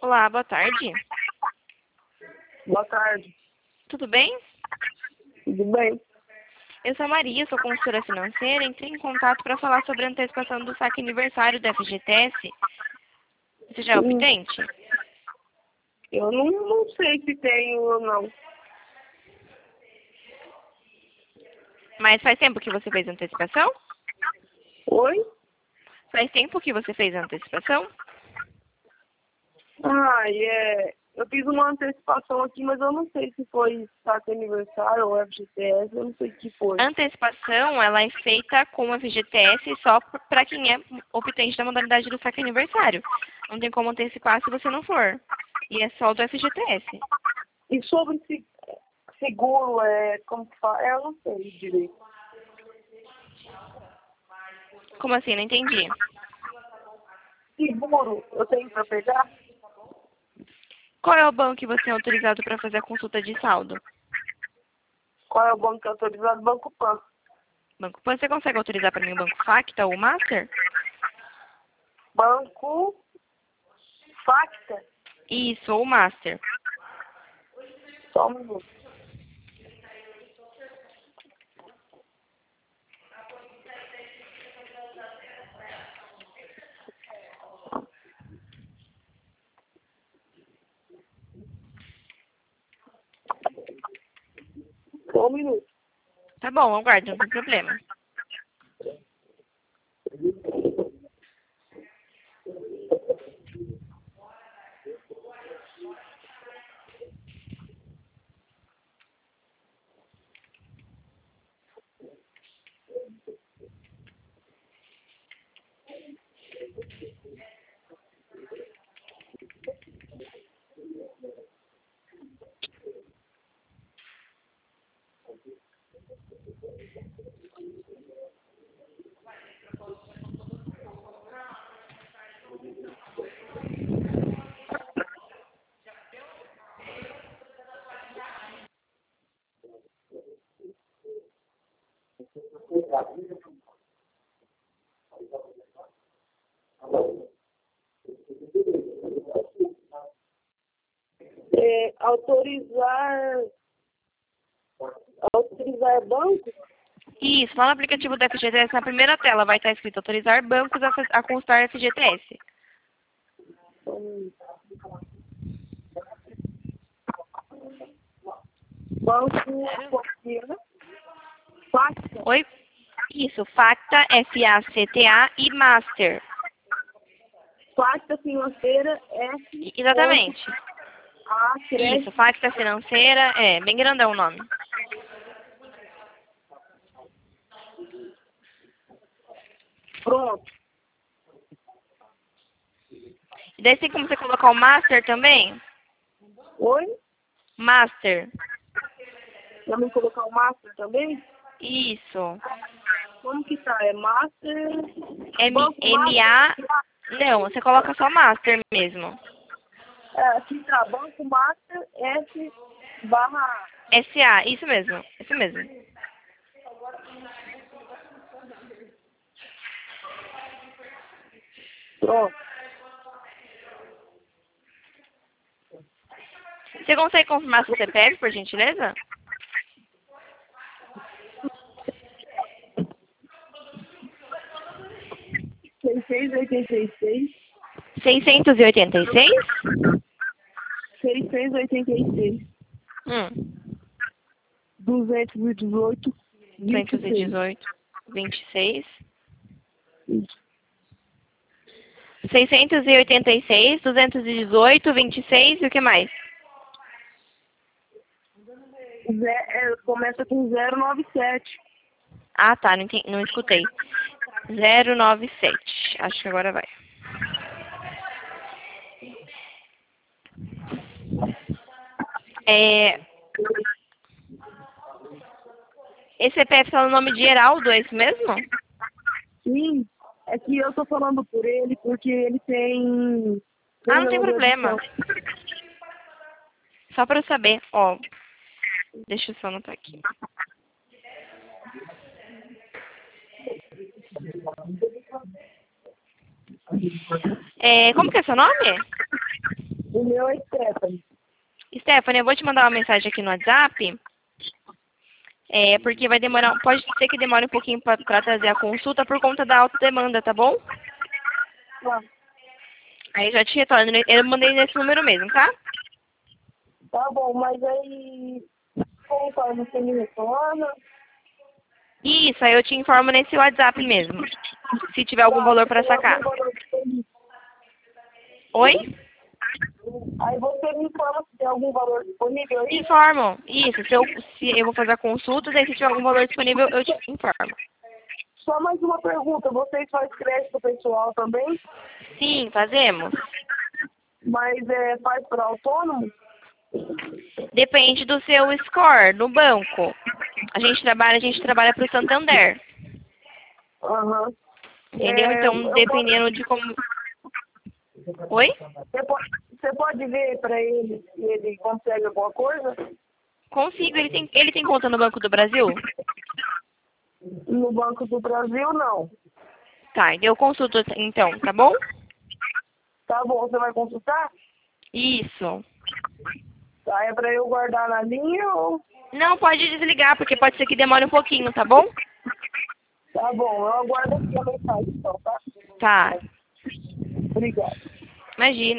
Olá, boa tarde. Boa tarde. Tudo bem? Tudo bem? Eu sou a Maria, sou consultora financeira. Entrei em contato para falar sobre a antecipação do saque aniversário da FGTS. Você já é optante? Eu não sei se tenho ou não. Mas faz tempo que você fez a antecipação? Oi? Faz tempo que você fez a antecipação? Eu fiz uma antecipação aqui, mas eu não sei se foi saque aniversário ou FGTS, eu não sei o que foi. A antecipação, ela é feita com a FGTS só para quem é optante da modalidade do saque aniversário. Não tem como antecipar se você não for. E é só do FGTS. E sobre seguro, como que fala? Eu não sei direito. Como assim? Não entendi. Seguro, eu tenho para pegar? Qual é o banco que você é autorizado para fazer a consulta de saldo? Qual é o banco que é autorizado? Banco Pan. Banco Pan, você consegue autorizar para mim o Banco Facta ou o Master? Banco Facta? Isso, ou o Master. Só um minuto. Só um minuto. Tá bom, aguarde, não tem problema. Autorizar banco? Isso, lá no aplicativo da FGTS, na primeira tela, vai estar escrito autorizar bancos a constar FGTS. Banco Facta? Oi? Isso, Facta, FACTA e Master. Facta Financeira F. Exatamente. A Crédito. Isso, Facta Financeira, bem grandão o nome. Pronto. E daí tem como você colocar o Master também? Oi? Master. Vamos colocar o Master também? Isso. Como que tá? É Master... MA... Não, você coloca só Master mesmo. Aqui tá. Banco Master S barra... SA, isso mesmo. Isso mesmo. Pronto. Você consegue confirmar seu CPF, por gentileza? Seiscentos e oitenta e seis. 686? 686. Hum. 218. 218, 26. 686, 218, 26 e o que mais? Começa com 097. Ah, tá, não escutei. 097. Acho que agora vai. Esse CPF tá no nome de Heraldo, é isso mesmo? Sim, é que eu tô falando por ele porque ele tem... Ah, não tem problema. Só pra eu saber, ó. Deixa eu só anotar aqui. Como que é seu nome? O meu é Stephanie. Stephanie, eu vou te mandar uma mensagem aqui no WhatsApp. Porque vai demorar, pode ser que demore um pouquinho para trazer a consulta por conta da alta demanda, tá bom? Tá. Aí já te retorno. Eu mandei nesse número mesmo, tá? Tá bom, mas aí como faz? Você me retorna? Isso, aí eu te informo nesse WhatsApp mesmo. Se tiver algum valor para Tem algum sacar. valor disponível? Oi? Aí você me informa se tem algum valor disponível aí? Informo. Isso, se eu vou fazer a consulta, daí se tiver algum valor disponível, eu te informo. Só mais uma pergunta, vocês fazem crédito pessoal também? Sim, fazemos. Mas faz para autônomo? Depende do seu score no banco. A gente trabalha para o Santander. Aham. Entendeu? Então, dependendo de como. Oi? Você pode ver para ele se ele consegue alguma coisa? Consigo. Ele tem conta no Banco do Brasil? No Banco do Brasil, não. Tá, eu consulto então, tá bom? Tá bom, você vai consultar? Isso. Tá, é para eu guardar na linha ou... Não, pode desligar, porque pode ser que demore um pouquinho, tá bom? Tá bom, eu aguardo aqui a mensagem então, tá? Tá. Obrigado. Imagina.